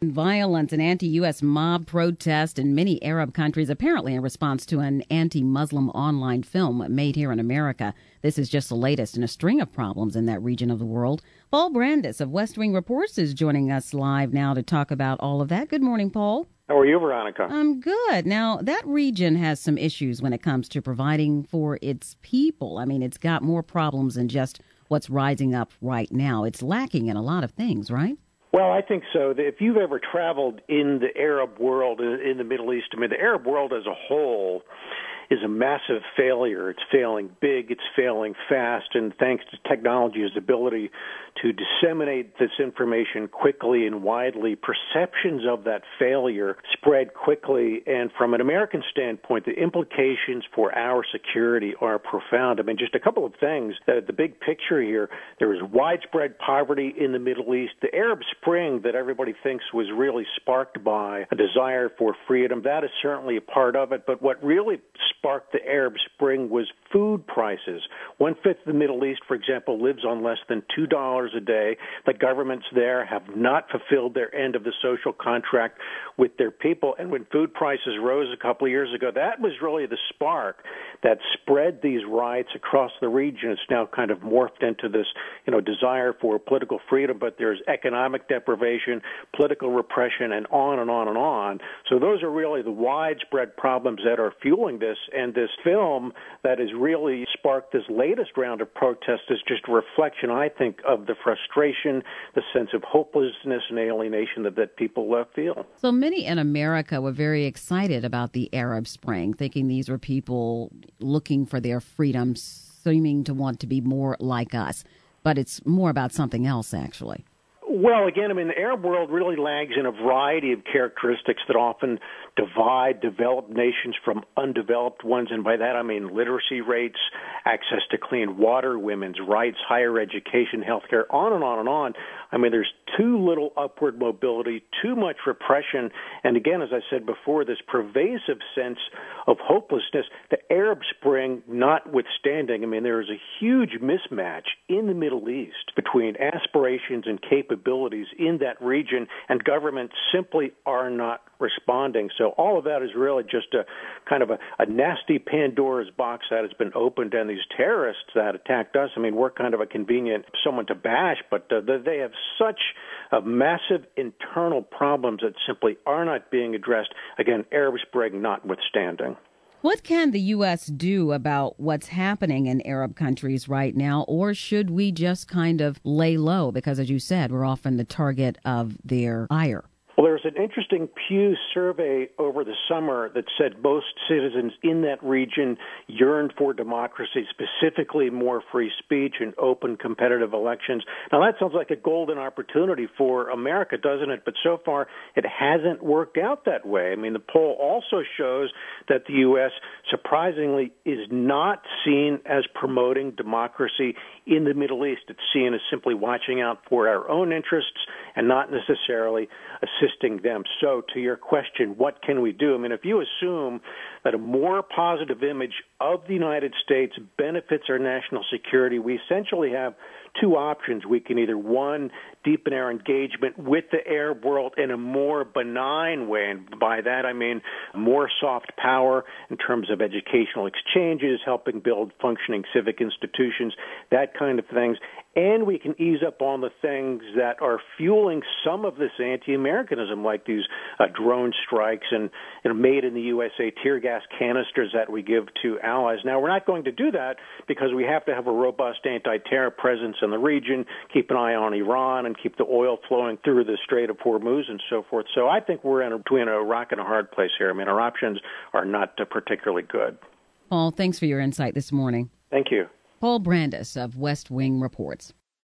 Violence and anti-U.S. mob protest in many Arab countries, apparently in response to an anti-Muslim online film made here in America. This is just the latest in a string of problems in that region of the world. Paul Brandus of West Wing Reports is joining us live now to talk about all of that. Good morning, Paul. How are you, Veronica? I'm good. Now, that region has some issues when it comes to providing for its people. I mean, it's got more problems than just what's rising up right now. It's lacking in a lot of things, right? Well, I think so. If you've ever traveled in the Arab world, in the Middle East, I mean, the Arab world as a whole is a massive failure. It's failing big, it's failing fast, and thanks to technology's ability to disseminate this information quickly and widely, perceptions of that failure spread quickly. And from an American standpoint, the implications for our security are profound. I mean, just a couple of things. The big picture here, there is widespread poverty in the Middle East. The Arab Spring that everybody thinks was really sparked by a desire for freedom, that is certainly a part of it. But what really sparked the Arab Spring was food prices. 1/5 of the Middle East, for example, lives on less than $2 a day. The governments there have not fulfilled their end of the social contract with their people. And when food prices rose a couple of years ago, that was really the spark that spread these riots across the region. It's now kind of morphed into this, desire for political freedom, but there's economic deprivation, political repression, and on and on and on. So those are really the widespread problems that are fueling this. And this film that has really sparked this latest round of protests is just a reflection, I think, of the frustration, the sense of hopelessness and alienation that people feel. So many in America were very excited about the Arab Spring, thinking these were people looking for their freedoms, seeming to want to be more like us. But it's more about something else, actually. Well, again, I mean, the Arab world really lags in a variety of characteristics that often divide developed nations from undeveloped ones. And by that, I mean literacy rates, access to clean water, women's rights, higher education, healthcare, on and on and on. I mean, there's too little upward mobility, too much repression. And again, as I said before, this pervasive sense of hopelessness, the Arab Spring notwithstanding, I mean, there is a huge mismatch in the Middle East between aspirations and capabilities in that region, and governments simply are not responding. So all of that is really just a kind of a nasty Pandora's box that has been opened, and these terrorists that attacked us, I mean, we're kind of a convenient someone to bash, but they have such massive internal problems that simply are not being addressed. Again, Arab Spring notwithstanding. What can the U.S. do about what's happening in Arab countries right now, or should we just kind of lay low? Because, as you said, we're often the target of their ire. Well, there was an interesting Pew survey over the summer that said most citizens in that region yearned for democracy, specifically more free speech and open competitive elections. Now, that sounds like a golden opportunity for America, doesn't it? But so far, it hasn't worked out that way. I mean, the poll also shows that the U.S. surprisingly is not seen as promoting democracy in the Middle East. It's seen as simply watching out for our own interests and not necessarily assisting them. So to your question, what can we do? I mean, if you assume that a more positive image of the United States benefits our national security, we essentially have two options. We can either, one, deepen our engagement with the Arab world in a more benign way, and by that I mean more soft power in terms of educational exchanges, helping build functioning civic institutions, that kind of things. And we can ease up on the things that are fueling some of this anti-Americanism, like these drone strikes and made in the USA tear gas canisters that we give to allies. Now, we're not going to do that because we have to have a robust anti-terror presence in the region, keep an eye on Iran, and keep the oil flowing through the Strait of Hormuz and so forth. So I think we're between a rock and a hard place here. I mean, our options are not particularly good. Paul, thanks for your insight this morning. Thank you. Paul Brandus of West Wing Reports.